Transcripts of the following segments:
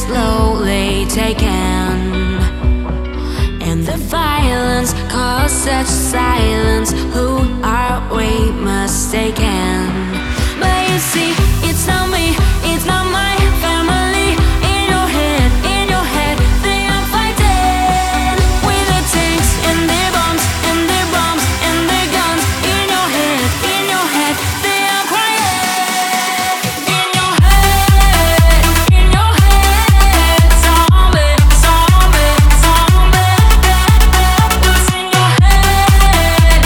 slowly taken, and the violence caused such silence. Who are we mistaken? But you see, it's not me, it's not my family. In your head, they are fighting with the tanks and their bombs and their bombs and their guns. In your head, they are crying. In your head, zombie, zombie, zombie. What's in your head,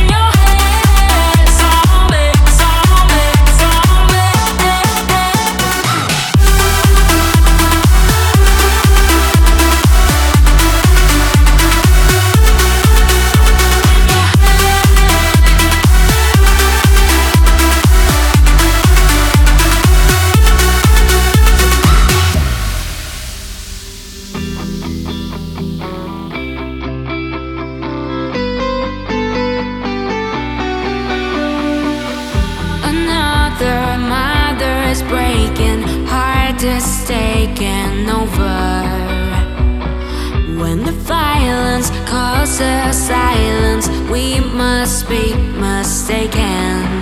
zombie, zombie, zombie. Another mother is breaking, heart is taking over. When the violence causes silence, we must be mistaken.